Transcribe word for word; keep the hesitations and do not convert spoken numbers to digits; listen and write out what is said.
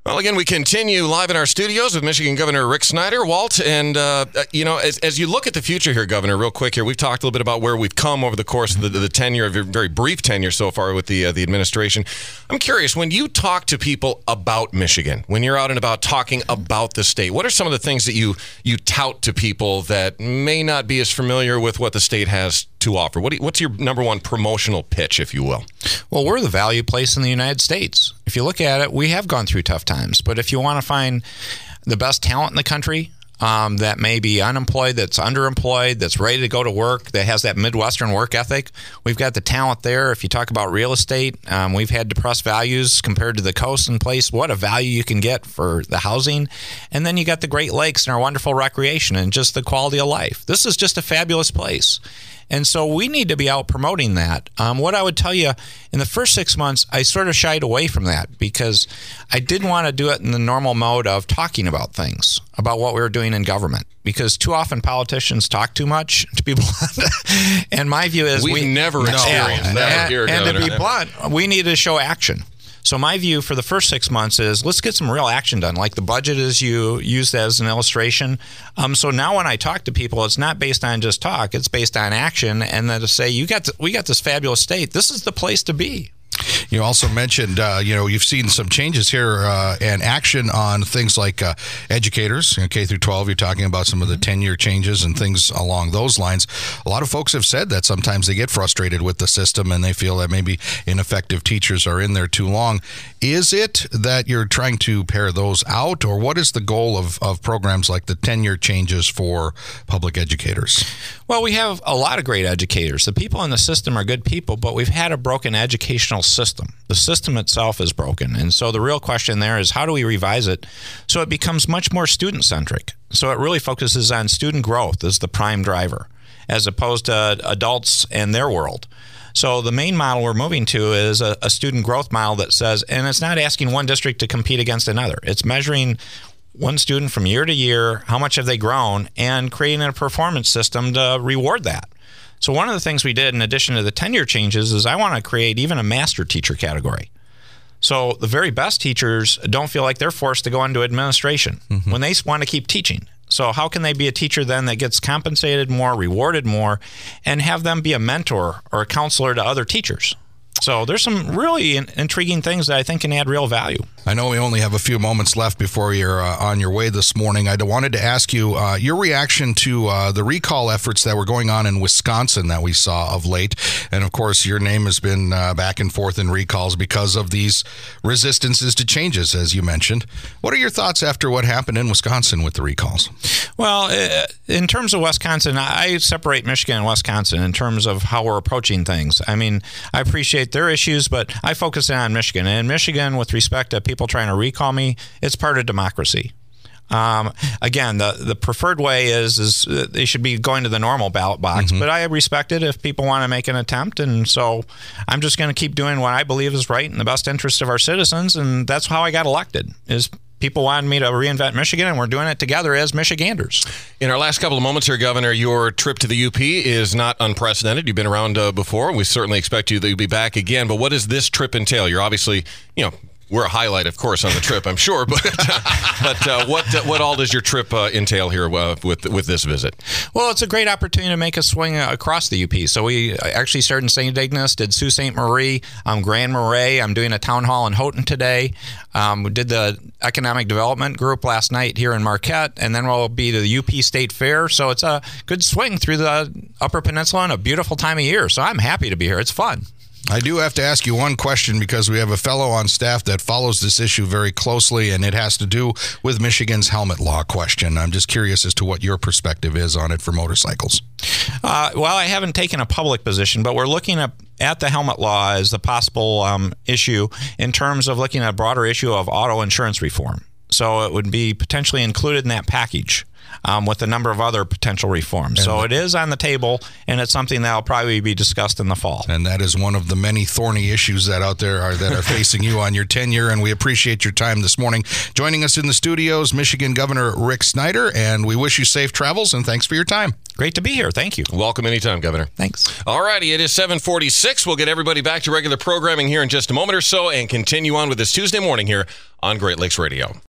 Well, again, we continue live in our studios with Michigan Governor Rick Snyder. Walt, and, uh, you know, as, as you look at the future here, Governor, real quick here, we've talked a little bit about where we've come over the course of the, the tenure, of your very brief tenure so far with the uh, the administration. I'm curious, when you talk to people about Michigan, when you're out and about talking about the state, what are some of the things that you, you tout to people that may not be as familiar with what the state has to offer? What do you, what's your number one promotional pitch, if you will? Well, we're the value place in the United States. If you look at it, we have gone through tough times. But if you want to find the best talent in the country um, that may be unemployed, that's underemployed, that's ready to go to work, that has that Midwestern work ethic, we've got the talent there. If you talk about real estate, um, we've had depressed values compared to the coast and place. What a value you can get for the housing. And then you got the Great Lakes and our wonderful recreation and just the quality of life. This is just a fabulous place. And so we need to be out promoting that. Um, what I would tell you, in the first six months, I sort of shied away from that because I didn't want to do it in the normal mode of talking about things, about what we were doing in government. Because too often politicians talk too much, to be blunt. And my view is... We've we never experienced and, that and, here, and Governor. to be blunt, we need to show action. So my view for the first six months is let's get some real action done, like the budget is you used as an illustration. Um, so now when I talk to people, it's not based on just talk; it's based on action, and then to say, "You got, to, we got this fabulous state. This is the place to be." You also mentioned, uh, you know, you've seen some changes here uh, and action on things like uh, educators, you know, K through twelve. You're talking about some of the tenure changes and things along those lines. A lot of folks have said that sometimes they get frustrated with the system and they feel that maybe ineffective teachers are in there too long. Is it that you're trying to pare those out, or what is the goal of, of programs like the tenure changes for public educators? Well, we have a lot of great educators. The people in the system are good people, but we've had a broken educational system. The system itself is broken. And so the real question there is how do we revise it so it becomes much more student-centric? So it really focuses on student growth as the prime driver, as opposed to adults and their world. So the main model we're moving to is a, a student growth model that says, and it's not asking one district to compete against another. It's measuring one student from year to year, how much have they grown, and creating a performance system to reward that. So one of the things we did in addition to the tenure changes is I want to create even a master teacher category. So the very best teachers don't feel like they're forced to go into administration mm-hmm. when they want to keep teaching. So how can they be a teacher then that gets compensated more, rewarded more, and have them be a mentor or a counselor to other teachers? So there's some really in- intriguing things that I think can add real value. I know we only have a few moments left before you're uh, on your way this morning. I wanted to ask you uh, your reaction to uh, the recall efforts that were going on in Wisconsin that we saw of late. And, of course, your name has been uh, back and forth in recalls because of these resistances to changes, as you mentioned. What are your thoughts after what happened in Wisconsin with the recalls? Well, in terms of Wisconsin, I separate Michigan and Wisconsin in terms of how we're approaching things. I mean, I appreciate their issues, but I focus in on Michigan. And in Michigan, with respect to people trying to recall me, it's part of democracy. Um, again, the, the preferred way is is they should be going to the normal ballot box, mm-hmm. but I respect it if people want to make an attempt, and so I'm just going to keep doing what I believe is right in the best interest of our citizens, and that's how I got elected, is people wanted me to reinvent Michigan, and we're doing it together as Michiganders. In our last couple of moments here, Governor, your trip to the U P is not unprecedented. You've been around uh, before. We certainly expect you that you'll be back again, but what does this trip entail? You're obviously, you know, we're a highlight, of course, on the trip, I'm sure. But but uh, what uh, what all does your trip uh, entail here uh, with with this visit? Well, it's a great opportunity to make a swing across the U P. So we actually started in Saint Ignace, did Sault Ste. Marie, um, Grand Marais. I'm doing a town hall in Houghton today. Um, we did the economic development group last night here in Marquette, and then we'll be to the U P State Fair. So it's a good swing through the Upper Peninsula and a beautiful time of year. So I'm happy to be here. It's fun. I do have to ask you one question because we have a fellow on staff that follows this issue very closely, and it has to do with Michigan's helmet law question. I'm just curious as to what your perspective is on it for motorcycles. Uh, well, I haven't taken a public position, but we're looking at, at the helmet law as a possible um, issue in terms of looking at a broader issue of auto insurance reform. So it would be potentially included in that package. Um, with a number of other potential reforms. So it is on the table, and it's something that will probably be discussed in the fall. And that is one of the many thorny issues that out there are that are facing you on your tenure, and we appreciate your time this morning. Joining us in the studios, Michigan Governor Rick Snyder, and we wish you safe travels, and thanks for your time. Great to be here. Thank you. Welcome anytime, Governor. Thanks. All righty, it is seven forty-six. We'll get everybody back to regular programming here in just a moment or so and continue on with this Tuesday morning here on Great Lakes Radio.